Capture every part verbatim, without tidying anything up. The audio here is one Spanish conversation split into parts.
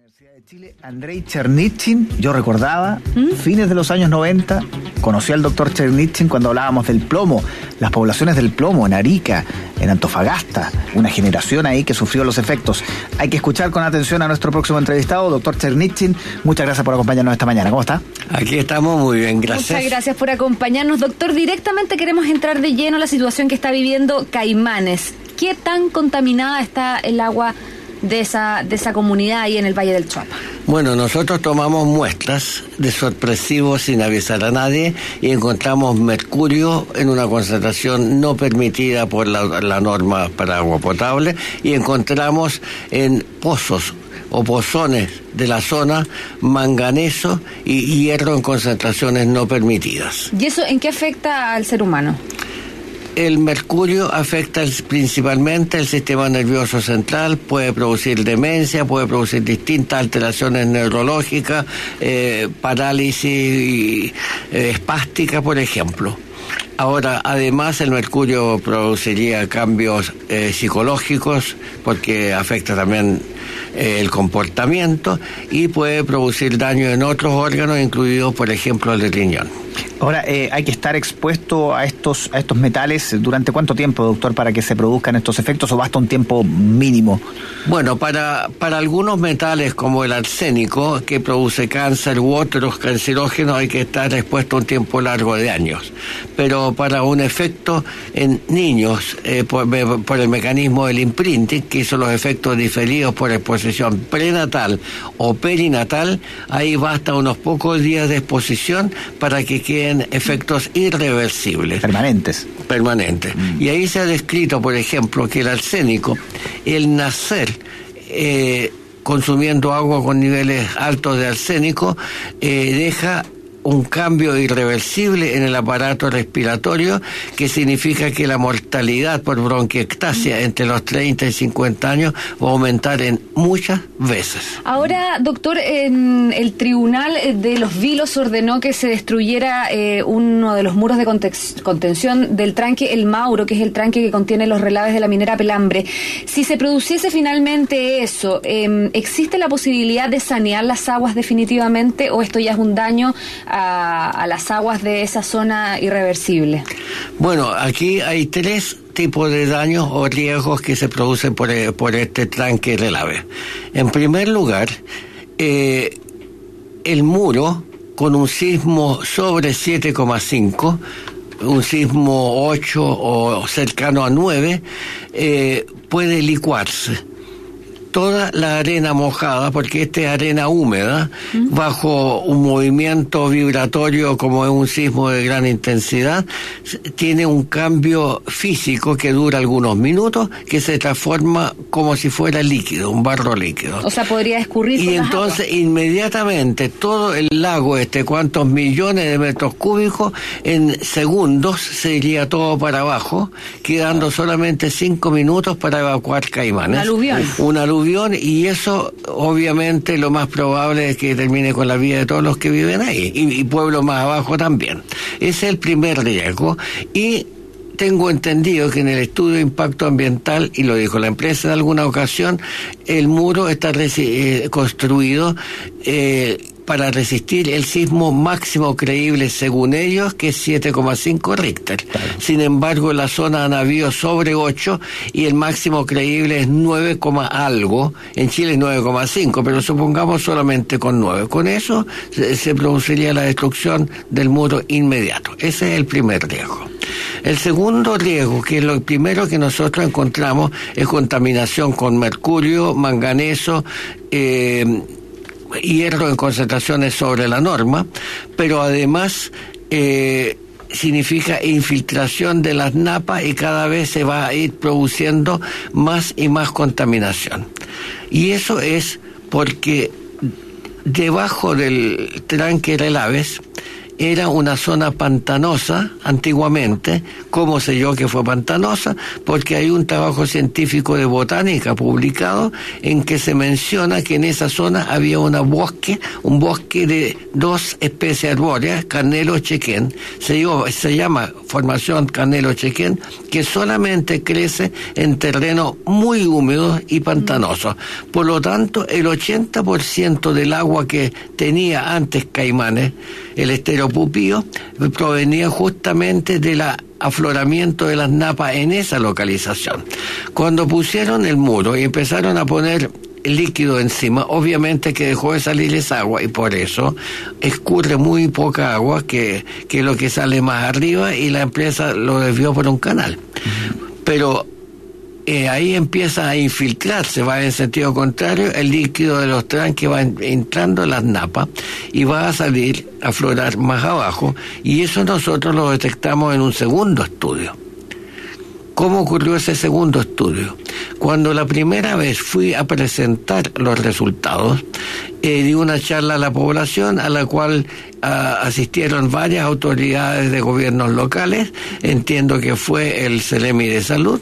Universidad de Chile, Andrei Chernyshyn, yo recordaba, ¿Mm? fines de los años noventa, conocí al doctor Chernyshyn cuando hablábamos del plomo, las poblaciones del plomo en Arica, en Antofagasta, una generación ahí que sufrió los efectos. Hay que escuchar con atención a nuestro próximo entrevistado, doctor Chernyshyn. Muchas gracias por acompañarnos esta mañana. ¿Cómo está? Aquí estamos muy bien, gracias. Muchas gracias por acompañarnos, doctor. Directamente queremos entrar de lleno a la situación que está viviendo Caimanes. ¿Qué tan contaminada está el agua de esa de esa comunidad ahí en el Valle del Chuapa? Bueno, nosotros tomamos muestras de sorpresivos sin avisar a nadie y encontramos mercurio en una concentración no permitida por la, la norma para agua potable, y encontramos en pozos o pozones de la zona manganeso y hierro en concentraciones no permitidas. ¿Y eso en qué afecta al ser humano? El mercurio afecta el, principalmente el sistema nervioso central, puede producir demencia, puede producir distintas alteraciones neurológicas, eh, parálisis y, eh, espástica, por ejemplo. Ahora, además, el mercurio produciría cambios eh, psicológicos, porque afecta también eh, el comportamiento, y puede producir daño en otros órganos, incluidos, por ejemplo, el riñón. Ahora, eh, ¿hay que estar expuesto a estos a estos metales durante cuánto tiempo, doctor, para que se produzcan estos efectos, o basta un tiempo mínimo? Bueno, para, para algunos metales como el arsénico, que produce cáncer u otros cancerógenos, hay que estar expuesto un tiempo largo de años. Pero para un efecto en niños, eh, por, por el mecanismo del imprinting, que hizo los efectos diferidos por exposición prenatal o perinatal, ahí basta unos pocos días de exposición para que queden efectos irreversibles. Permanentes. Permanentes. Mm. Y ahí se ha descrito, por ejemplo, que el arsénico, el nacer eh, consumiendo agua con niveles altos de arsénico, eh, deja un cambio irreversible en el aparato respiratorio, que significa que la mortalidad por bronquiectasia entre los treinta y cincuenta años va a aumentar en muchas veces. Ahora, doctor, eh, el Tribunal de los Vilos ordenó que se destruyera eh, uno de los muros de contención del tranque El Mauro, que es el tranque que contiene los relaves de la minera Pelambre. Si se produciese finalmente eso, eh, ¿existe la posibilidad de sanear las aguas definitivamente, o esto ya es un daño A, a las aguas de esa zona irreversible? Bueno, aquí hay tres tipos de daños o riesgos que se producen por, por este tranque relave. En primer lugar, eh, el muro con un sismo sobre siete coma cinco, un sismo ocho o cercano a nueve, eh, puede licuarse. Toda la arena mojada, porque esta es arena húmeda, ¿Mm? bajo un movimiento vibratorio como es un sismo de gran intensidad, tiene un cambio físico que dura algunos minutos, que se transforma como si fuera líquido, un barro líquido. O sea, podría escurrir. Y entonces aguas. Inmediatamente todo el lago, este cuantos millones de metros cúbicos, en segundos se iría todo para abajo, quedando solamente cinco minutos para evacuar Caimanes. Un aluvión. Un aluvión. Y eso, obviamente, lo más probable es que termine con la vida de todos los que viven ahí, y, y pueblos más abajo también. Ese es el primer riesgo. Y tengo entendido que en el estudio de impacto ambiental, y lo dijo la empresa en alguna ocasión, el muro está resi- eh, construido eh, para resistir el sismo máximo creíble, según ellos, que es siete coma cinco Richter. Claro. Sin embargo, la zona han habido sobre ocho y el máximo creíble es nueve, algo. En Chile es nueve coma cinco, pero supongamos solamente con nueve. Con eso se, se produciría la destrucción del muro inmediato. Ese es el primer riesgo. El segundo riesgo, que es lo primero que nosotros encontramos, es contaminación con mercurio, manganeso, eh, hierro en concentraciones sobre la norma, pero además eh, significa infiltración de las napas, y cada vez se va a ir produciendo más y más contaminación. Y eso es porque debajo del tranque Relaves era una zona pantanosa antiguamente. ¿Cómo sé yo que fue pantanosa? Porque hay un trabajo científico de botánica publicado en que se menciona que en esa zona había una bosque, un bosque de dos especies arbóreas, Carnelo-Chequén, se, se llama formación Carnelo-Chequén, que solamente crece en terrenos muy húmedos y pantanosos. Por lo tanto, el ochenta por ciento del agua que tenía antes Caimanes, el estero Pupío, provenía justamente del afloramiento de las napas en esa localización. Cuando pusieron el muro y empezaron a poner líquido encima, obviamente que dejó de salir esa agua, y por eso escurre muy poca agua, que, que lo que sale más arriba, y la empresa lo desvió por un canal. Pero Eh, ahí empieza a infiltrarse, va en sentido contrario, el líquido de los tranques va entrando en las napas y va a salir a aflorar más abajo, y eso nosotros lo detectamos en un segundo estudio. ¿Cómo ocurrió ese segundo estudio? Cuando la primera vez fui a presentar los resultados, eh, di una charla a la población, a la cual uh, asistieron varias autoridades de gobiernos locales, entiendo que fue el CELEMI de Salud,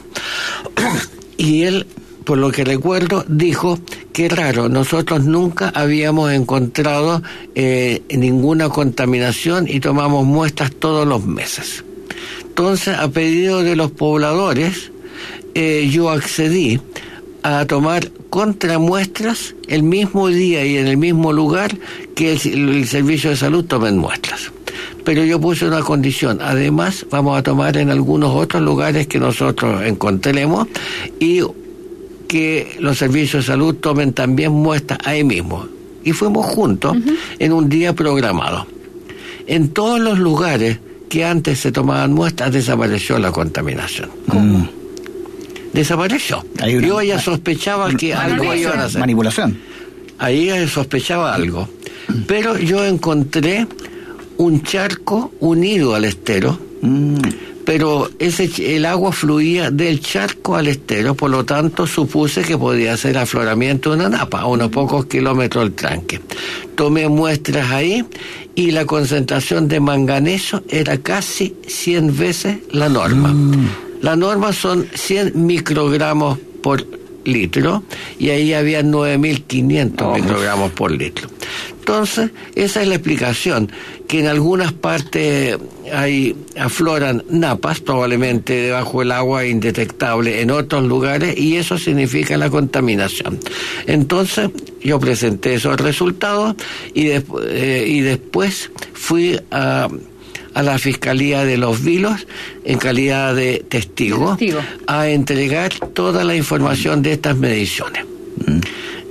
y él, por lo que recuerdo, dijo que raro, nosotros nunca habíamos encontrado eh, ninguna contaminación y tomamos muestras todos los meses. Entonces, a pedido de los pobladores, eh, yo accedí a tomar contramuestras el mismo día y en el mismo lugar que el, el Servicio de Salud tomen muestras. Pero yo puse una condición: además vamos a tomar en algunos otros lugares que nosotros encontremos, y que los servicios de salud tomen también muestras ahí mismo. Y fuimos juntos uh-huh. en un día programado. En todos los lugares que antes se tomaban muestras, desapareció la contaminación. ¿Cómo? Desapareció. Una, yo ya sospechaba que algo iban a hacer. Manipulación. Ahí sospechaba algo. Pero yo encontré un charco unido al estero, mm. pero ese el agua fluía del charco al estero, por lo tanto supuse que podía ser afloramiento de una napa, a unos pocos kilómetros del tranque. Tomé muestras ahí y la concentración de manganeso era casi cien veces la norma. Mm. La norma son cien microgramos por litro, y ahí había nueve mil quinientos oh, microgramos por litro. Entonces, esa es la explicación, que en algunas partes hay, afloran napas, probablemente debajo del agua indetectable en otros lugares, y eso significa la contaminación. Entonces, yo presenté esos resultados y, de, eh, y después fui a... a la Fiscalía de Los Vilos, en calidad de testigo, testigo, a entregar toda la información de estas mediciones. Mm.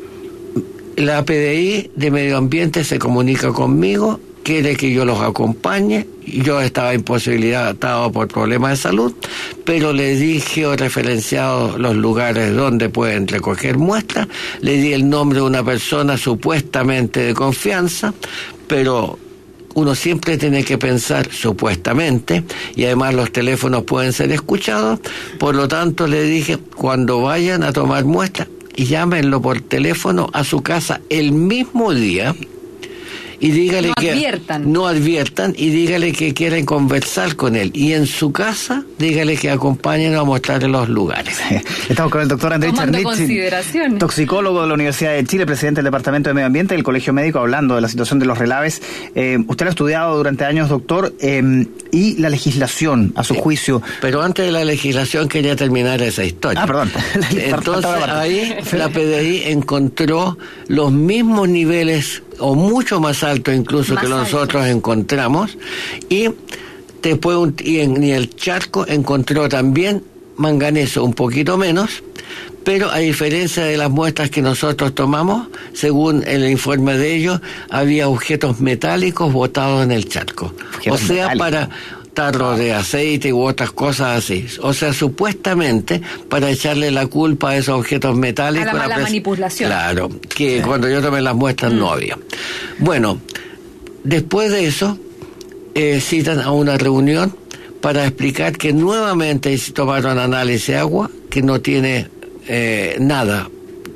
La P D I de Medio Ambiente se comunica conmigo, quiere que yo los acompañe. Yo estaba imposibilitado por problemas de salud, pero le di georreferenciados los lugares donde pueden recoger muestras, le di el nombre de una persona supuestamente de confianza, pero uno siempre tiene que pensar supuestamente, y además los teléfonos pueden ser escuchados. Por lo tanto, le dije, cuando vayan a tomar muestras, llámenlo por teléfono a su casa el mismo día, y dígale no que adviertan. no adviertan y dígale que quieren conversar con él, y en su casa dígale que acompañen a mostrarle los lugares. Estamos con el doctor Andrés Chernitzin, toxicólogo de la Universidad de Chile, presidente del Departamento de Medio Ambiente del Colegio Médico, hablando de la situación de los relaves. Eh, usted lo ha estudiado durante años, doctor, eh, y la legislación, a su sí, juicio. Pero antes de la legislación quería terminar esa historia. Ah, perdón. Entonces ahí la P D I encontró los mismos niveles, o mucho más alto incluso más que alto. Nosotros encontramos, y después un, y en y el charco encontró también manganeso, un poquito menos, pero a diferencia de las muestras que nosotros tomamos, según el informe de ellos, había objetos metálicos botados en el charco. Objetos o sea, metálicos. Para tarros de aceite u otras cosas así. O sea, supuestamente para echarle la culpa a esos objetos metálicos. A la mala pres- manipulación. Claro, que sí. Cuando yo tomé las muestras mm. no había. Bueno, después de eso, eh, citan a una reunión para explicar que nuevamente tomaron análisis de agua, que no tiene eh, nada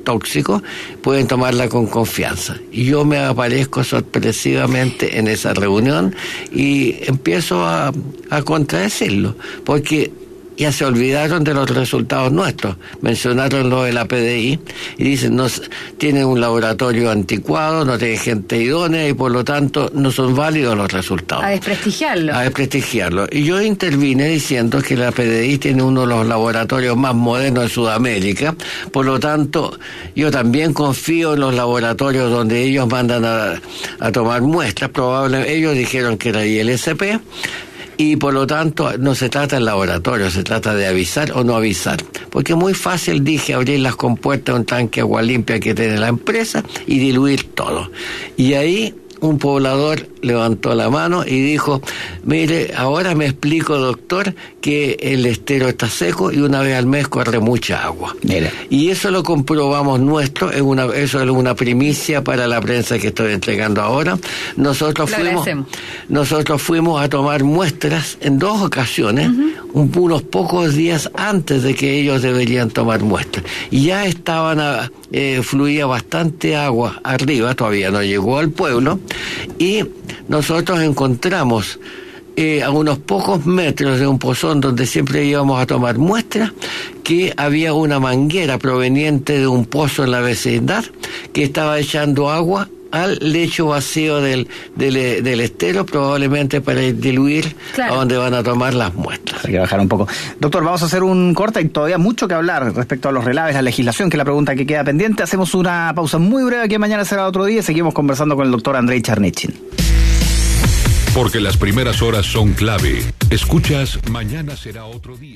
tóxicos, pueden tomarla con confianza. Y yo me aparezco sorpresivamente en esa reunión y empiezo a, a contradecirlo, porque ya se olvidaron de los resultados nuestros. Mencionaron lo de la P D I y dicen, no, tienen un laboratorio anticuado, no tienen gente idónea y por lo tanto no son válidos los resultados. A desprestigiarlo. A desprestigiarlo. Y yo intervine diciendo que la P D I tiene uno de los laboratorios más modernos de Sudamérica, por lo tanto yo también confío en los laboratorios donde ellos mandan a, a tomar muestras. Probablemente ellos dijeron que era I L S P, y por lo tanto no se trata del laboratorio, se trata de avisar o no avisar. Porque es muy fácil, dije, abrir las compuertas de un tanque de agua limpia que tiene la empresa y diluir todo. Y ahí un poblador levantó la mano y dijo, mire, ahora me explico, doctor, que el estero está seco y una vez al mes corre mucha agua. Mira. Y eso lo comprobamos nuestro, es una, eso es una primicia para la prensa que estoy entregando ahora. Nosotros Lo fuimos, agradecemos. nosotros fuimos a tomar muestras en dos ocasiones, uh-huh. un, unos pocos días antes de que ellos deberían tomar muestras. Y ya estaban, a, eh, fluía bastante agua arriba, todavía no llegó al pueblo, y nosotros encontramos eh, a unos pocos metros de un pozón donde siempre íbamos a tomar muestras, que había una manguera proveniente de un pozo en la vecindad que estaba echando agua al lecho vacío del, del, del estero, probablemente para diluir, claro, a donde van a tomar las muestras. Hay que bajar un poco. Doctor, vamos a hacer un corte y todavía mucho que hablar respecto a los relaves, la legislación, que es la pregunta que queda pendiente. Hacemos una pausa muy breve, que mañana será otro día, y seguimos conversando con el doctor Andrei Chernichyn. Porque las primeras horas son clave. Escuchas Mañana será otro día.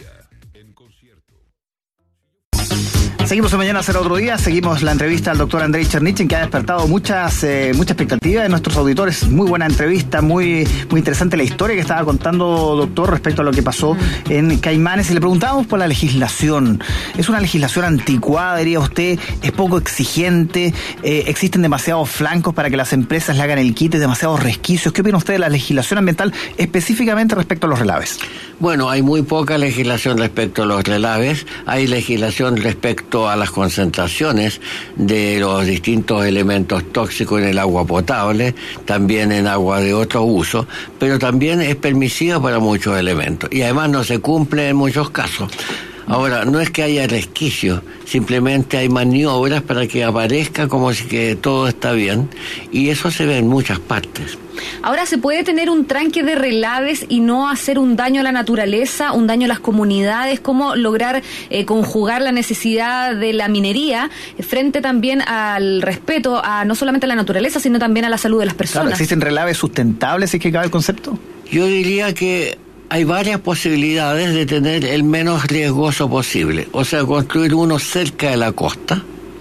Seguimos en Mañana será otro día, seguimos la entrevista al doctor Andrei Chernichyn, que ha despertado muchas eh, mucha expectativa de nuestros auditores. Muy buena entrevista, muy muy interesante la historia que estaba contando, doctor, respecto a lo que pasó en Caimanes. Y le preguntábamos por la legislación. ¿Es una legislación anticuada, diría usted? ¿Es poco exigente? Eh, ¿Existen demasiados flancos para que las empresas le hagan el quite, demasiados resquicios? ¿Qué opina usted de la legislación ambiental específicamente respecto a los relaves? Bueno, hay muy poca legislación respecto a los relaves. Hay legislación respecto a las concentraciones de los distintos elementos tóxicos en el agua potable, también en agua de otro uso, pero también es permisiva para muchos elementos y además no se cumple en muchos casos. Ahora, no es que haya resquicio, simplemente hay maniobras para que aparezca como si que todo está bien, y eso se ve en muchas partes. Ahora, ¿se puede tener un tranque de relaves y no hacer un daño a la naturaleza, un daño a las comunidades? ¿Cómo lograr eh, conjugar la necesidad de la minería frente también al respeto a no solamente a la naturaleza, sino también a la salud de las personas? Claro, ¿existen relaves sustentables, si es que cabe el concepto? Yo diría que hay varias posibilidades de tener el menos riesgoso posible. O sea, construir uno cerca de la costa,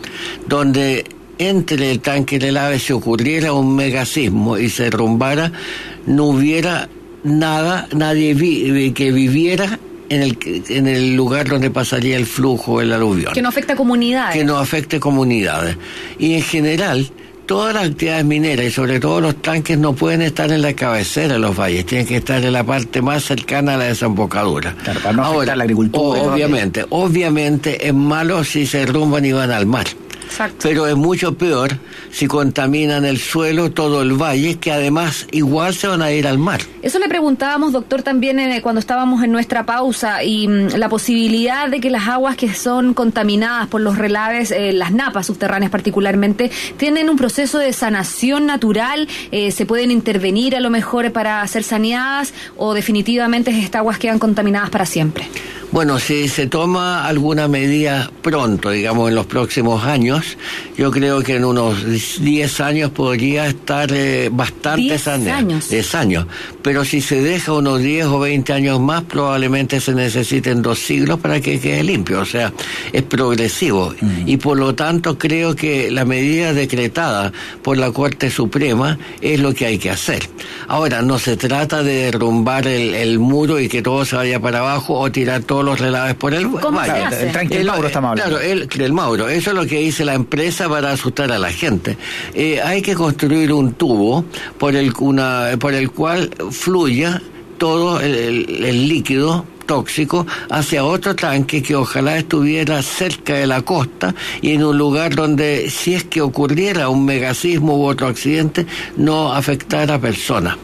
donde entre el tanque de relave se ocurriera un megasismo y se derrumbara, no hubiera nada, nadie vi, que viviera en el en el lugar donde pasaría el flujo, el aluvión. Que no afecte a comunidades. Que no afecte comunidades. Y en general, todas las actividades mineras y sobre todo los tanques no pueden estar en la cabecera de los valles, tienen que estar en la parte más cercana a la desembocadura. Claro, para no afectar Ahora, la agricultura. Obviamente, ¿no? obviamente es malo si se derrumban y van al mar. Exacto. Pero es mucho peor si contaminan el suelo, todo el valle, que además igual se van a ir al mar. Eso le preguntábamos, doctor, también eh, cuando estábamos en nuestra pausa, y mm, la posibilidad de que las aguas que son contaminadas por los relaves, eh, las napas subterráneas particularmente, tienen un proceso de sanación natural, eh, se pueden intervenir a lo mejor para ser saneadas, o definitivamente estas aguas quedan contaminadas para siempre. Bueno, si se toma alguna medida pronto, digamos en los próximos años, yo creo que en unos diez años podría estar eh, bastante saneado. diez años. Pero si se deja unos diez o veinte años más, probablemente se necesiten dos siglos para que quede limpio. O sea, es progresivo. Mm. Y por lo tanto creo que la medida decretada por la Corte Suprema es lo que hay que hacer. Ahora, no se trata de derrumbar el, el muro y que todo se vaya para abajo o tirar todos los relaves por el ¿Cómo valle. se hace? El tranque del Mauro estamos hablando. Claro, el, el Mauro. Eso es lo que dice la empresa para asustar a la gente. Eh, hay que construir un tubo por el, una, por el cual fluya todo el, el, el líquido tóxico hacia otro tanque que ojalá estuviera cerca de la costa y en un lugar donde, si es que ocurriera un megasismo u otro accidente, no afectara a personas.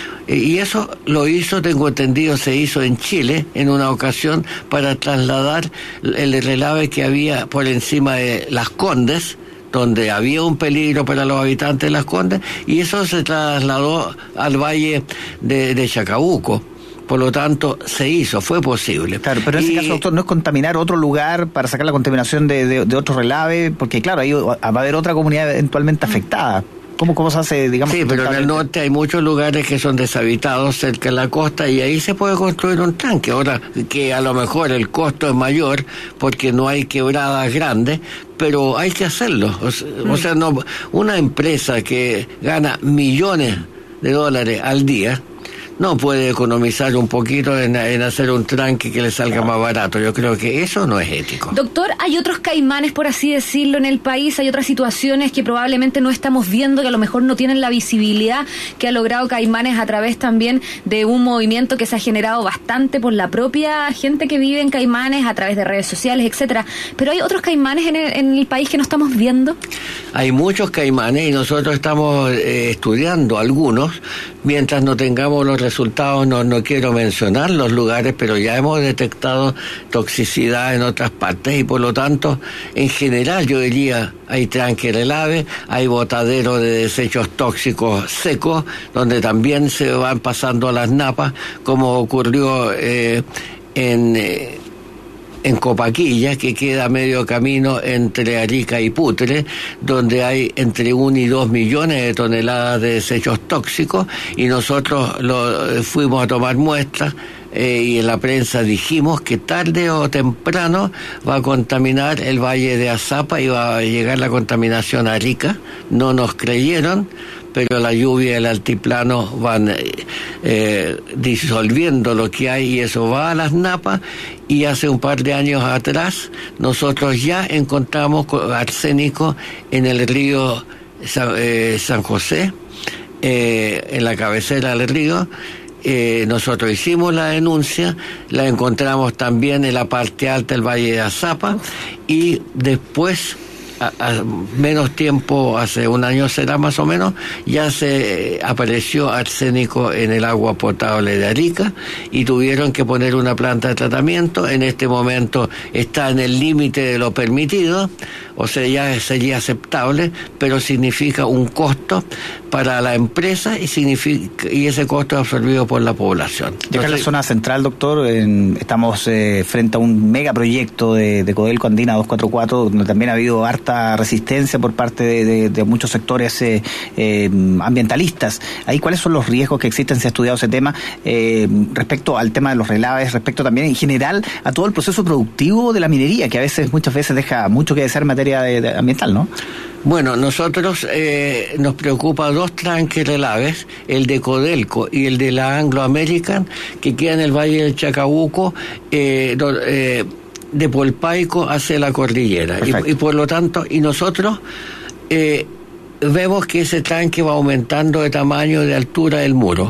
Y eso lo hizo, tengo entendido, se hizo en Chile en una ocasión para trasladar el relave que había por encima de Las Condes, donde había un peligro para los habitantes de Las Condes, y eso se trasladó al valle de, de Chacabuco. Por lo tanto, se hizo, fue posible. Claro, pero en ese y, caso, doctor, no es contaminar otro lugar para sacar la contaminación de, de, de otro relave, porque claro, ahí va a haber otra comunidad eventualmente afectada. ¿Cómo, cómo se hace, digamos? Sí, pero en el norte hay muchos lugares que son deshabitados cerca de la costa y ahí se puede construir un tanque. Ahora, que a lo mejor el costo es mayor porque no hay quebradas grandes, pero hay que hacerlo. O sea, mm. o sea no, una empresa que gana millones de dólares al día no puede economizar un poquito en, en hacer un tranque que le salga más barato. Yo creo que eso no es ético. Doctor, ¿hay otros caimanes, por así decirlo, en el país? ¿Hay otras situaciones que probablemente no estamos viendo, que a lo mejor no tienen la visibilidad que ha logrado Caimanes a través también de un movimiento que se ha generado bastante por la propia gente que vive en Caimanes, a través de redes sociales, etcétera? ¿Pero hay otros caimanes en el, en el país que no estamos viendo? Hay muchos caimanes y nosotros estamos eh, estudiando algunos. Mientras no tengamos los resultados, no, no quiero mencionar los lugares, pero ya hemos detectado toxicidad en otras partes y por lo tanto, en general yo diría, hay tranque relave, hay botadero de desechos tóxicos secos, donde también se van pasando a las napas, como ocurrió eh, en... Eh, en Copaquilla, que queda a medio camino entre Arica y Putre, donde hay entre uno y dos millones de toneladas de desechos tóxicos, y nosotros lo, fuimos a tomar muestras, eh, y en la prensa dijimos que tarde o temprano va a contaminar el valle de Azapa y va a llegar la contaminación a Arica. No nos creyeron, pero la lluvia y el altiplano van eh, disolviendo lo que hay y eso va a las napas. Y hace un par de años atrás nosotros ya encontramos arsénico en el río San, eh, San José, eh, en la cabecera del río. Eh, nosotros hicimos la denuncia, la encontramos también en la parte alta del Valle de Azapa y después... A, a menos tiempo, hace un año será más o menos, ya se apareció arsénico en el agua potable de Arica y tuvieron que poner una planta de tratamiento. En este momento está en el límite de lo permitido, o sea, ya sería aceptable, pero significa un costo para la empresa y significa y ese costo es absorbido por la población. Y acá en la zona central, doctor, en, estamos eh, frente a un megaproyecto de, de Codelco Andina doscientos cuarenta y cuatro, donde también ha habido harta resistencia por parte de, de, de muchos sectores eh, eh, ambientalistas. Ahí, ¿cuáles son los riesgos que existen? ¿Se ha estudiado ese tema eh, respecto al tema de los relaves, respecto también en general a todo el proceso productivo de la minería, que a veces, muchas veces deja mucho que desear en materia de, de ambiental, ¿no? Bueno, nosotros eh, nos preocupa dos tranques relaves, el de Codelco y el de la Anglo American, que queda en el Valle del Chacabuco, eh, do, eh, de Polpaico hacia la cordillera. Y, y por lo tanto, y nosotros eh, vemos que ese tanque va aumentando de tamaño, de altura del muro.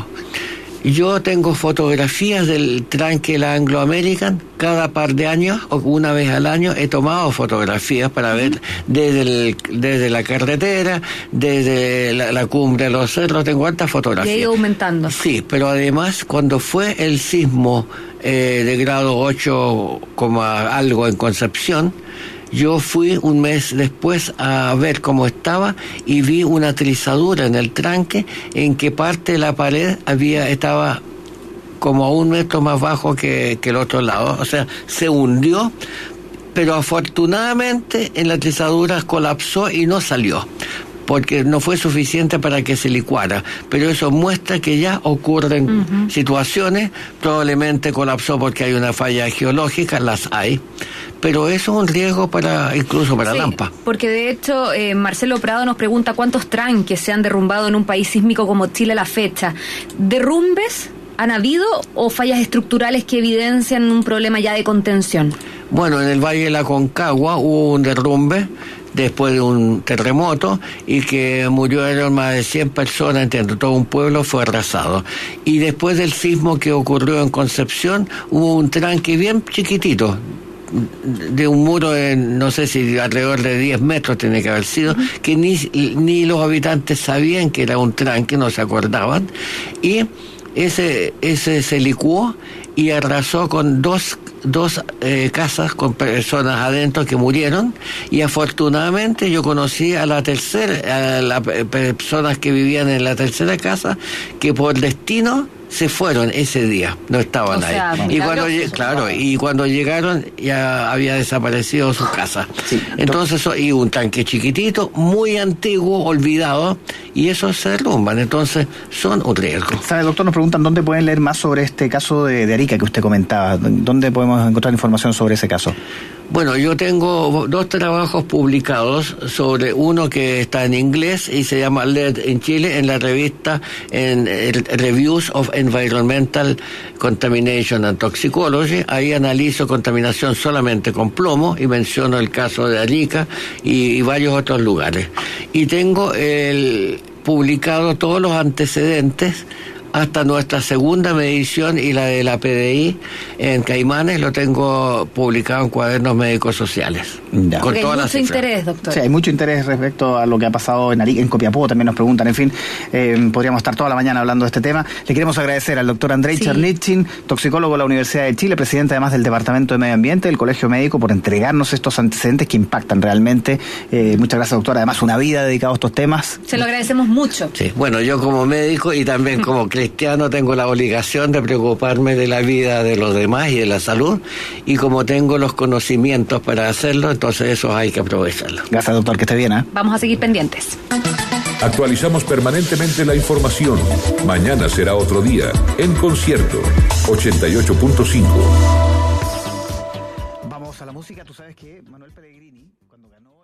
Yo tengo fotografías del tranque la Anglo American. Cada par de años, o una vez al año, he tomado fotografías para ver desde, el, desde la carretera, desde la, la cumbre de los cerros, tengo hartas fotografías. Y ha ido aumentando. Sí, pero además, cuando fue el sismo eh, de grado ocho, algo en Concepción, yo fui un mes después a ver cómo estaba y vi una trizadura en el tranque en que parte de la pared había estaba como a un metro más bajo que, que el otro lado, o sea, se hundió, pero afortunadamente en la trizadura colapsó y no salió, porque no fue suficiente para que se licuara, pero eso muestra que ya ocurren uh-huh. situaciones, probablemente colapsó porque hay una falla geológica, las hay, pero eso es un riesgo para incluso para sí, Lampa. Porque de hecho eh, Marcelo Prado nos pregunta cuántos tranques se han derrumbado en un país sísmico como Chile a la fecha. ¿Derrumbes han habido o fallas estructurales que evidencian un problema ya de contención? Bueno, en el Valle de la Concagua hubo un derrumbe después de un terremoto y que murieron más de cien personas, entiendo, todo un pueblo fue arrasado. Y después del sismo que ocurrió en Concepción, hubo un tranque bien chiquitito, de un muro de, no sé si alrededor de diez metros tiene que haber sido, uh-huh. que ni, ni los habitantes sabían que era un tranque, no se acordaban, y ese, ese se licuó y arrasó con dos dos eh, casas con personas adentro que murieron, y afortunadamente yo conocí a la tercera, a las personas que vivían en la tercera casa, que por destino se fueron ese día, no estaban o ahí. Sea, y cuando claro, y cuando llegaron ya había desaparecido su casa. Sí, entonces, y un tanque chiquitito, muy antiguo, olvidado, y esos se derrumban, entonces son un riesgo. ¿Sabe, doctor? Nos preguntan dónde pueden leer más sobre este caso de, de Arica que usted comentaba. ¿Dónde podemos encontrar información sobre ese caso? Bueno, yo tengo dos trabajos publicados, sobre uno que está en inglés y se llama L E D en Chile, en la revista en Reviews of Environmental Contamination and Toxicology. Ahí analizo contaminación solamente con plomo y menciono el caso de Arica y, y varios otros lugares. Y tengo el publicado todos los antecedentes hasta nuestra segunda medición y la de la P D I en Caimanes, lo tengo publicado en Cuadernos Médicos Sociales. Ya. Con todas hay mucho interés, doctor. Sí, hay mucho interés respecto a lo que ha pasado en Arica, en Copiapó también nos preguntan, en fin, eh, podríamos estar toda la mañana hablando de este tema. Le queremos agradecer al doctor Andrei sí. Chernitzin, toxicólogo de la Universidad de Chile, presidente además del Departamento de Medio Ambiente del Colegio Médico, por entregarnos estos antecedentes que impactan realmente. Eh, muchas gracias, doctor. Además, una vida dedicada a estos temas. Se lo agradecemos mucho. Sí, bueno, yo como médico y también como cristiano tengo la obligación de preocuparme de la vida de los demás y de la salud, y como tengo los conocimientos para hacerlo, entonces eso hay que aprovecharlo. Gracias, doctor, que esté bien, ¿eh? Vamos a seguir pendientes. Actualizamos permanentemente la información. Mañana será otro día. En Concierto ochenta y ocho punto cinco. Vamos a la música. Tú sabes que Manuel Pellegrini, cuando ganó